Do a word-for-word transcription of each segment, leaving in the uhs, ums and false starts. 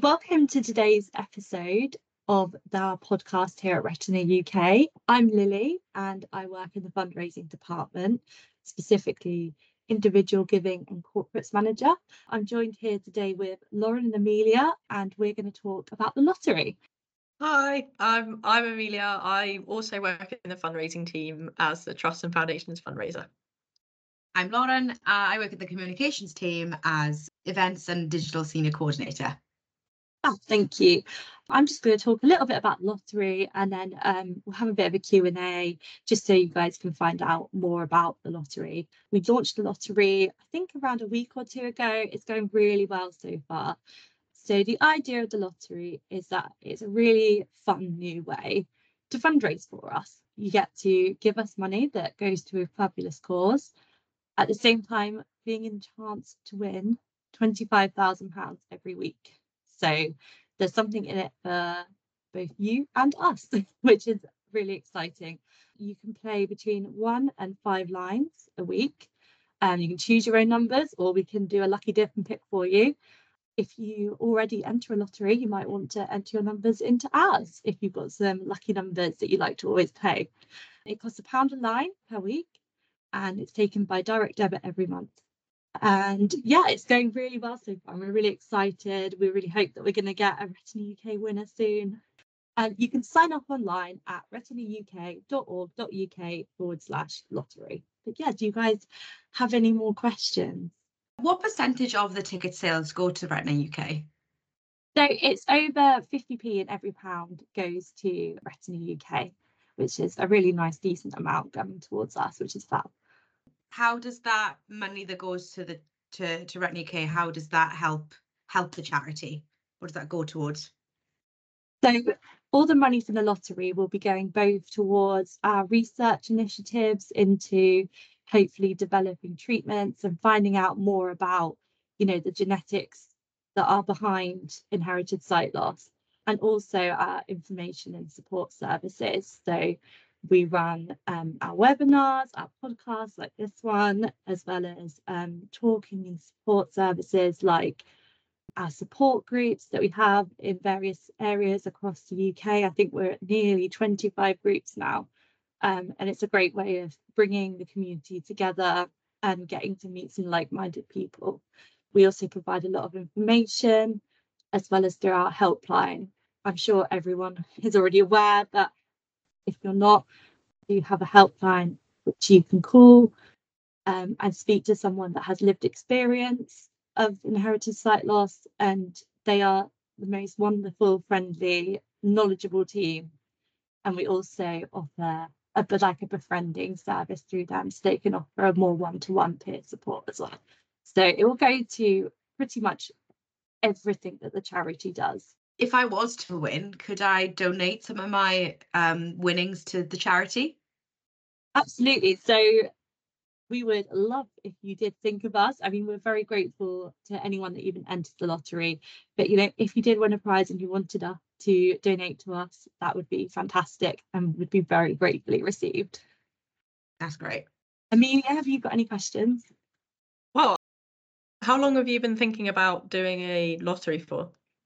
Welcome to today's episode of our podcast here at Retina U K. I'm Lily and I work in the fundraising department, specifically individual giving and corporates manager. I'm joined here today with Lauren and Amelia, and we're going to talk about the lottery. Hi, I'm I'm Amelia. I also work in the fundraising team as the Trust and Foundations fundraiser. I'm Lauren. Uh, I work at the communications team as events and digital senior coordinator. Oh, thank you. I'm just going to talk a little bit about the lottery, and then um, we'll have a bit of a Q and A just so you guys can find out more about the lottery. We launched the lottery, I think, around a week or two ago. It's going really well so far. So the idea of the lottery is that it's a really fun new way to fundraise for us. You get to give us money that goes to a fabulous cause, at the same time being in chance to win twenty-five thousand pounds every week. So there's something in it for both you and us, which is really exciting. You can play between one and five lines a week, and you can choose your own numbers, or we can do a lucky dip and pick for you. If you already enter a lottery, you might want to enter your numbers into ours if you've got some lucky numbers that you like to always play. It costs a pound a line per week, and it's taken by direct debit every month. And yeah, it's going really well so far. We're really excited. We really hope that we're going to get a Retina U K winner soon. And you can sign up online at retinauk.org.uk forward slash lottery. But yeah, do you guys have any more questions? What percentage of the ticket sales go to Retina U K? So it's over fifty p in every pound goes to Retina U K, which is a really nice, decent amount going towards us, which is fab. How does that money that goes to the to, to Retina U K, how does that help help the charity? What does that go towards? So all the money from the lottery will be going both towards our research initiatives into hopefully developing treatments and finding out more about, you know, the genetics that are behind inherited sight loss, and also our information and support services. So we run um, our webinars, our podcasts like this one, as well as um, talking and support services like our support groups that we have in various areas across the U K. I think we're at nearly twenty-five groups now. Um, and it's a great way of bringing the community together and getting to meet some like-minded people. We also provide a lot of information as well as through our helpline. I'm sure everyone is already aware, but if you're not, you have a helpline which you can call um, and speak to someone that has lived experience of inherited sight loss, and they are the most wonderful, friendly, knowledgeable team. And we also offer a bit like a befriending service through them, so they can offer a more one-to-one peer support as well. So it will go to pretty much everything that the charity does. If I was to win, could I donate some of my um, winnings to the charity? Absolutely. So we would love if you did think of us. I mean, we're very grateful to anyone that even entered the lottery. But, you know, if you did win a prize and you wanted us to donate to us, that would be fantastic and would be very gratefully received. That's great. Amelia, have you got any questions? Well, how long have you been thinking about doing a lottery for?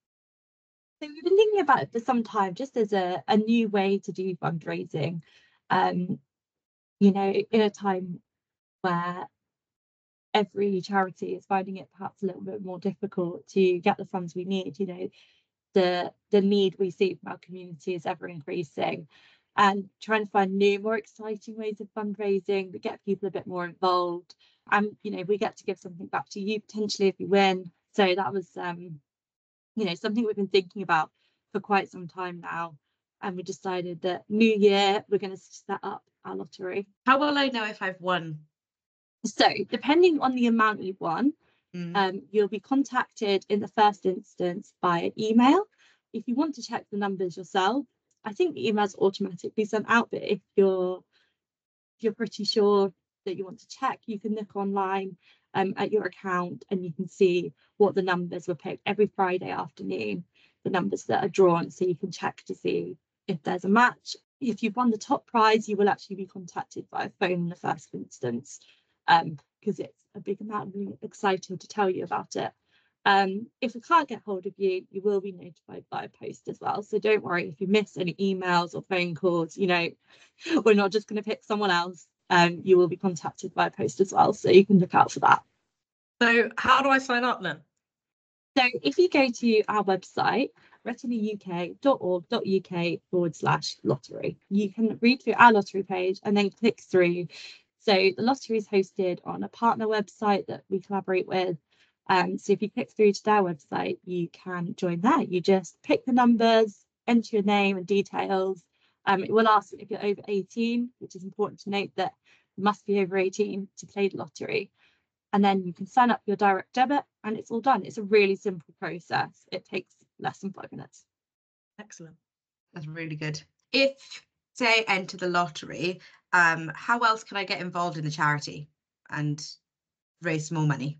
So we've been thinking about it for some time, just as a, a new way to do fundraising. Um, you know, in a time where every charity is finding it perhaps a little bit more difficult to get the funds we need. You know, the the need we see from our community is ever increasing, and trying to find new, more exciting ways of fundraising that get people a bit more involved. And you know, we get to give something back to you potentially if you win. So that was um, you know, something we've been thinking about for quite some time now. And we decided that new year we're going to set up our lottery. How will I know if I've won? So depending on the amount you've won, Mm. um, you'll be contacted in the first instance by email. If you want to check the numbers yourself, I think the email's automatically sent out, but if you're if you're pretty sure that you want to check, you can look online um, at your account and you can see what the numbers were picked every Friday afternoon, the numbers that are drawn, so you can check to see if there's a match. If you've won the top prize, you will actually be contacted by phone in the first instance, um, because it's a big amount. I'm really excited to tell you about it. Um, if we can't get hold of you, you will be notified by post as well. So don't worry if you miss any emails or phone calls, you know, we're not just going to pick someone else. Um, you will be contacted by post as well. So you can look out for that. So how do I sign up then? So if you go to our website, retinauk.org.uk forward slash lottery, you can read through our lottery page and then click through. So the lottery is hosted on a partner website that we collaborate with. Um, so if you click through to their website, you can join there. You just pick the numbers, enter your name and details. Um, it will ask if you're over eighteen, which is important to note that you must be over eighteen to play the lottery. And then you can sign up your direct debit and it's all done. It's a really simple process. It takes less than five minutes. Excellent. That's really good. If, say, I enter the lottery, um, how else can I get involved in the charity and raise more money?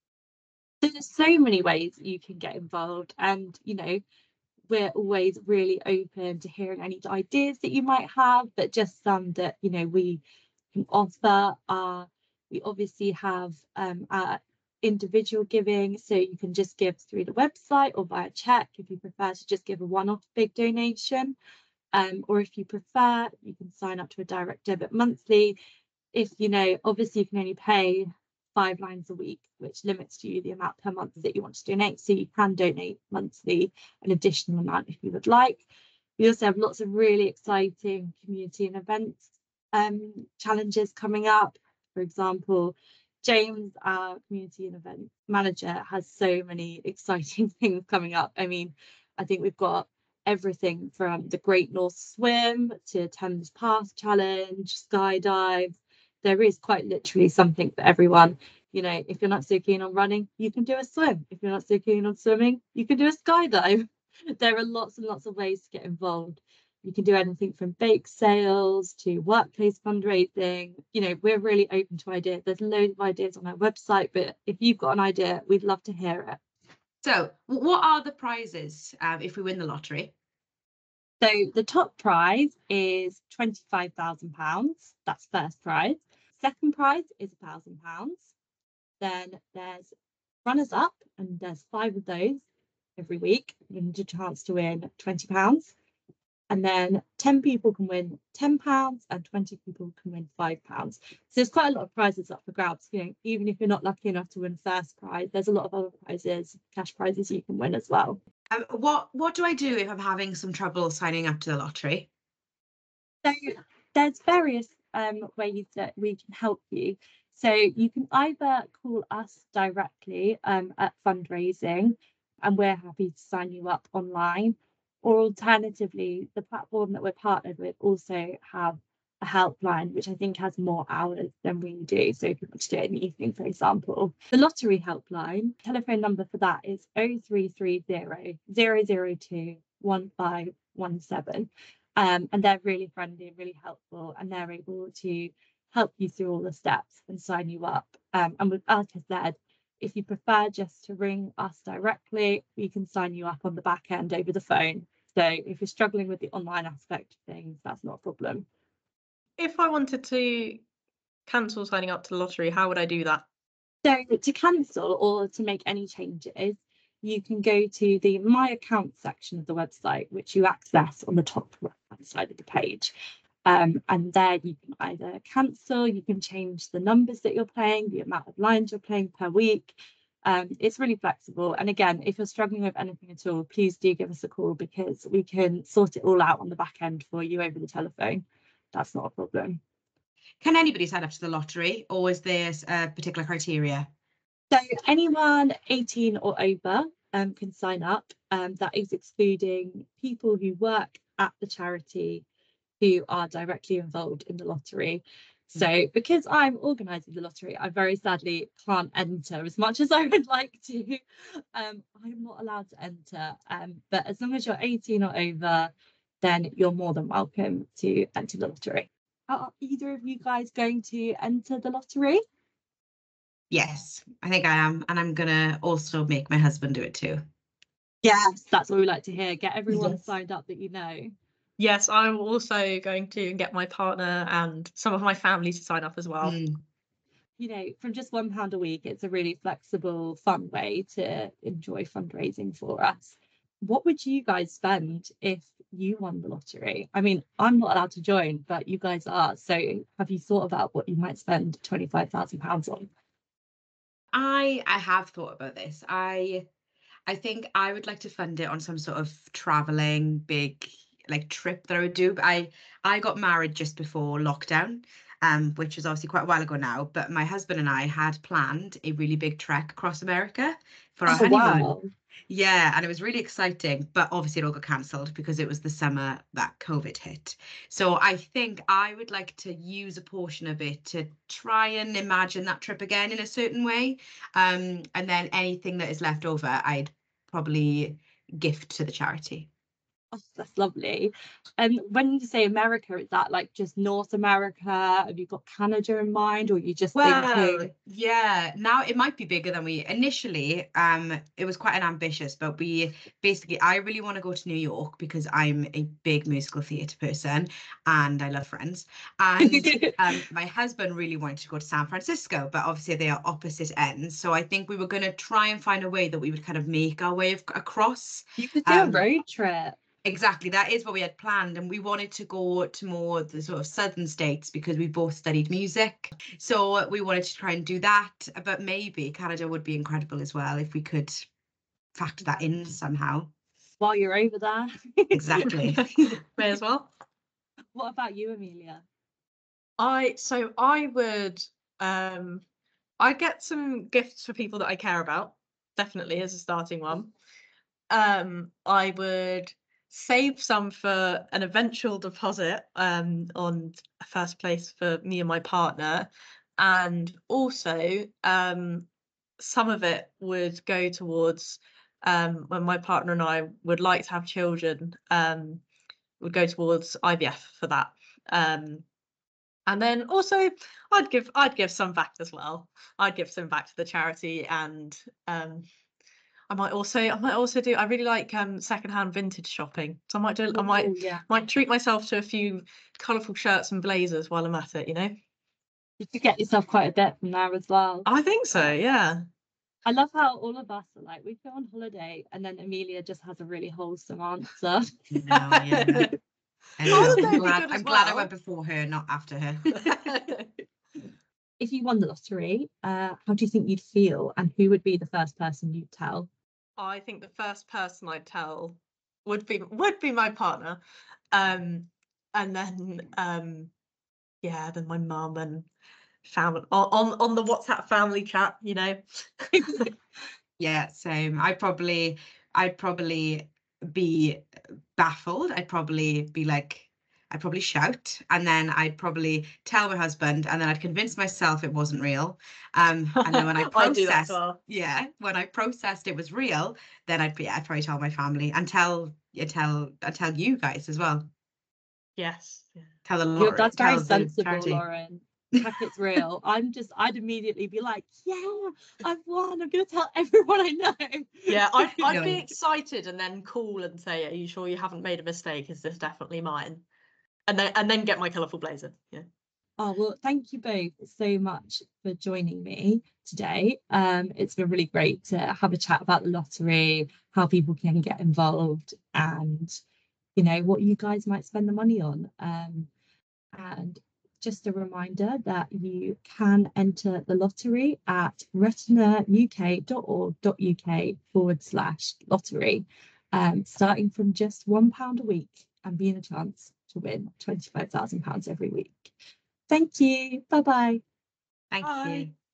There's so many ways you can get involved, and you know, we're always really open to hearing any ideas that you might have, but just some that you know we can offer are we obviously have um our individual giving, so you can just give through the website or via check if you prefer to just give a one-off big donation, um or if you prefer you can sign up to a direct debit monthly. If you know, obviously you can only pay five lines a week, which limits you the amount per month that you want to donate. So you can donate monthly an additional amount if you would like. We also have lots of really exciting community and events um, challenges coming up. For example, James, our community and event manager, has so many exciting things coming up. I mean, I think we've got everything from the Great North Swim to Thames Pass Challenge, skydive. There is quite literally something for everyone. You know, if you're not so keen on running, you can do a swim. If you're not so keen on swimming, you can do a skydive. There are lots and lots of ways to get involved. You can do anything from bake sales to workplace fundraising. You know, we're really open to ideas. There's loads of ideas on our website, but if you've got an idea, we'd love to hear it. So what are the prizes um, if we win the lottery? So the top prize is twenty-five thousand pounds. That's first prize. Second prize is one thousand pounds. Then there's runners up, and there's five of those every week. You need a chance to win twenty pounds. And then ten people can win ten pounds and twenty people can win five pounds. So there's quite a lot of prizes up for grabs. You know, even if you're not lucky enough to win first prize, there's a lot of other prizes, cash prizes you can win as well. Um, what what do I do if I'm having some trouble signing up to the lottery? So there's various um, ways that we can help you. So you can either call us directly um, at fundraising, and we're happy to sign you up online. Or alternatively, the platform that we're partnered with also have a helpline, which I think has more hours than we do. So if you want to do it in the evening, for example, the lottery helpline, telephone number for that is oh three three zero, zero zero two, one five one seven. Um, and they're really friendly and really helpful, and they're able to help you through all the steps and sign you up. Um, and with, like I said, if you prefer just to ring us directly, we can sign you up on the back end over the phone. So if you're struggling with the online aspect of things, that's not a problem. If I wanted to cancel signing up to the lottery, how would I do that? So to cancel or to make any changes, you can go to the My Account section of the website, which you access on the top right-hand side of the page. Um, and there you can either cancel, you can change the numbers that you're playing, the amount of lines you're playing per week. Um, it's really flexible. And again, if you're struggling with anything at all, please do give us a call, because we can sort it all out on the back end for you over the telephone. That's not a problem. Can anybody sign up to the lottery, or is there a particular criteria? So anyone eighteen or over um, can sign up. Um, that is excluding people who work at the charity who are directly involved in the lottery. So because I'm organising the lottery, I very sadly can't enter as much as I would like to. Um, I'm not allowed to enter. Um, but as long as you're eighteen or over, then you're more than welcome to enter the lottery. Are either of you guys going to enter the lottery? Yes, I think I am. And I'm going to also make my husband do it too. Yes, that's what we like to hear. Get everyone Yes. signed up that you know. Yes, I'm also going to get my partner and some of my family to sign up as well. Mm. you know, from just one pound a week, it's a really flexible, fun way to enjoy fundraising for us. What would you guys spend if you won the lottery? I mean, I'm not allowed to join, but you guys are. So have you thought about what you might spend twenty-five thousand pounds on? I I have thought about this. I I think I would like to fund it on some sort of traveling big like trip that I would do. But I I got married just before lockdown, um, which was obviously quite a while ago now. But my husband and I had planned a really big trek across America for our Oh, honeymoon. wow. Yeah, and it was really exciting, but obviously it all got cancelled because it was the summer that COVID hit. So I think I would like to use a portion of it to try and imagine that trip again in a certain way. Um, and then anything that is left over, I'd probably gift to the charity. Oh, that's lovely. And when you say America, is that like just North America? Have you got Canada in mind, or are you just Well, thinking? yeah, now it might be bigger than we initially. Um, it was quite an ambitious, but we basically, I really want to go to New York because I'm a big musical theatre person and I love Friends. And um, my husband really wanted to go to San Francisco, but obviously they are opposite ends. So I think we were going to try and find a way that we would kind of make our way of, across. You could do a Um, road trip. Exactly, that is what we had planned, and we wanted to go to more the sort of southern states because we both studied music. So we wanted to try and do that, but maybe Canada would be incredible as well if we could factor that in somehow. While you're over there. Exactly. May as well. What about you, Amelia? I so I would um I get some gifts for people that I care about, definitely as a starting one. Um, I would save some for an eventual deposit um on a first place for me and my partner, and also um some of it would go towards um when my partner and I would like to have children, um would go towards I V F for that. Um and then also I'd give I'd give some back as well. I'd give some back to the charity, and um I might also I might also do I really like um secondhand vintage shopping. So I might do I might Oh, yeah. might treat myself to a few colourful shirts and blazers while I'm at it, you know? You could get yourself quite a bit from there as well. I think so, yeah. I love how all of us are like, we go on holiday, and then Amelia just has a really wholesome answer. No, yeah. I know. Holiday would I'm be glad, good as I'm glad I well. went before her, not after her. If you won the lottery, uh, how do you think you'd feel, and who would be the first person you'd tell? I think the first person I'd tell would be would be my partner. Um and then um yeah, then my mum and family on, on on the WhatsApp family chat, you know. Yeah, same. I'd probably, I'd probably be baffled. I'd probably be like, I'd probably shout, and then I'd probably tell my husband, and then I'd convince myself it wasn't real. Um, and then when I I do that as processed, well. yeah, when I processed it was real, then I'd be, I'd probably tell my family and tell, yeah, tell, I'd tell you guys as well. Yes. Yeah. Tell the You're, lottery, that's very tell the sensible, charity. Lauren. Heck, it's real. I'm just, I'd immediately be like, yeah, I've won. I'm going to tell everyone I know. Yeah, I'd, I'd No. be excited and then call and say, are you sure you haven't made a mistake? Is this definitely mine? And then and then get my colourful blazer. Yeah. Oh, well, thank you both so much for joining me today. Um, it's been really great to have a chat about the lottery, how people can get involved, and, you know, what you guys might spend the money on. Um, and just a reminder that you can enter the lottery at retinauk.org.uk forward slash lottery, um, starting from just one pound a week, and being a chance to win twenty-five thousand pounds every week. Thank you. Bye bye. Thank Bye. you.